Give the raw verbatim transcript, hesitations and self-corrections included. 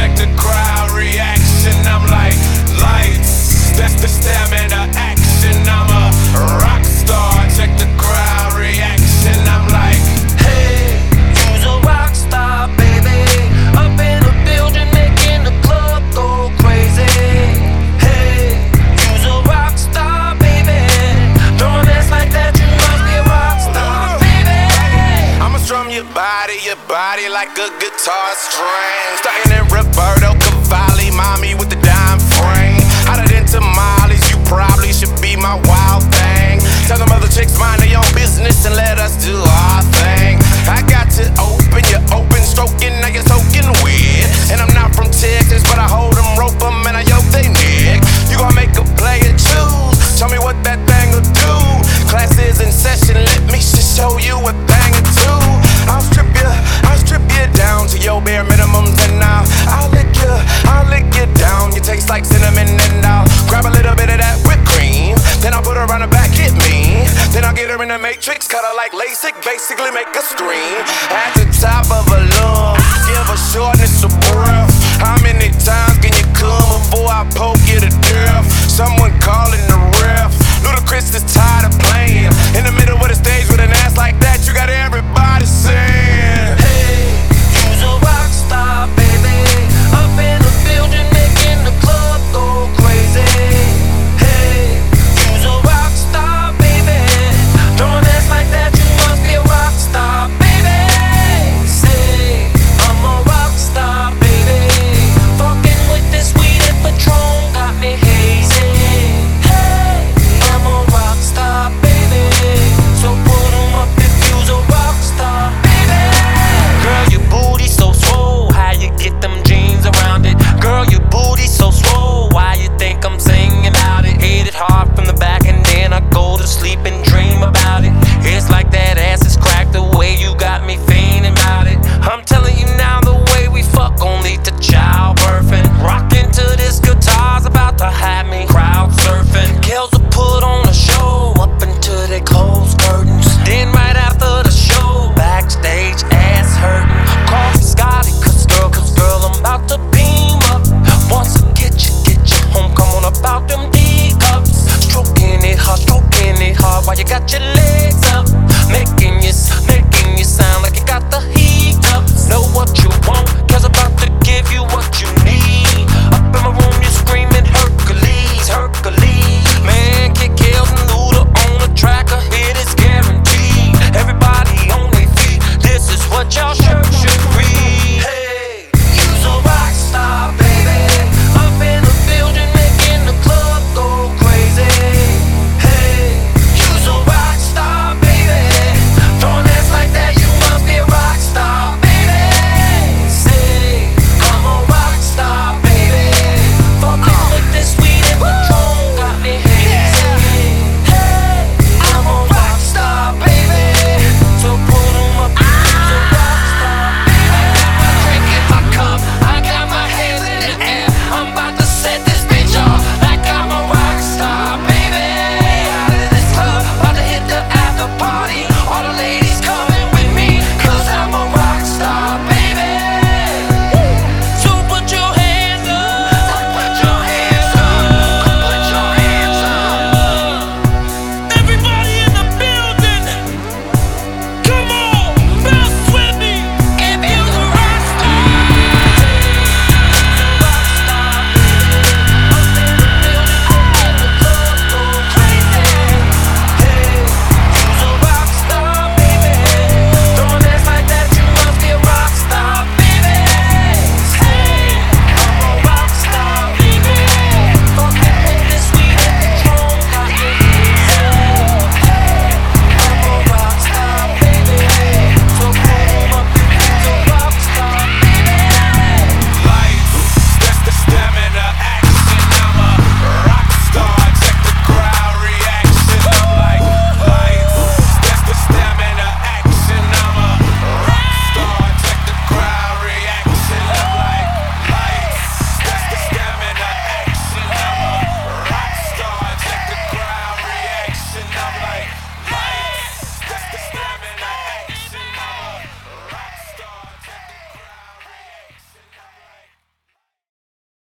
check the crowd reaction. I'm like lights, that's the stamina action. I'm a rock star, check the crowd reaction. I'm like, hey, you's a rock star, baby. Up in the building, making the club go crazy. Hey, you's a rock star, baby. Don't dance like that, you must be a rock star, baby. I'ma strum your body, your body like a guitar string. Starting in Roberto Cavalli, mommy with the dime frame. Hotter than tamales, you probably should be my wild thing. Tell them other chicks mind their own business and let us do our thing. I got to open, you open, stroking, now you're soaking wet. And I'm not from Texas, but I hold them, rope them, and I yoke they neck. You gon' make a play and choose. Tell me what that thing will do. Class is in session, let me just show you a thing or two. I'll strip you, I'll strip you down to your bare minimums, and I'll, I'll lick you, I'll lick you down. You taste like cinnamon, and I'll grab a little bit of that whipped cream. Then I'll put her on the back, hit me. Then I'll get her in the matrix, cut her like LASIK, basically make her scream. At the top of a lung, give her shortness of breath. How many times can you come before I poke you to death? Someone calling the ref. Ludacris is tired of playing in the middle of the stage with an ass like that.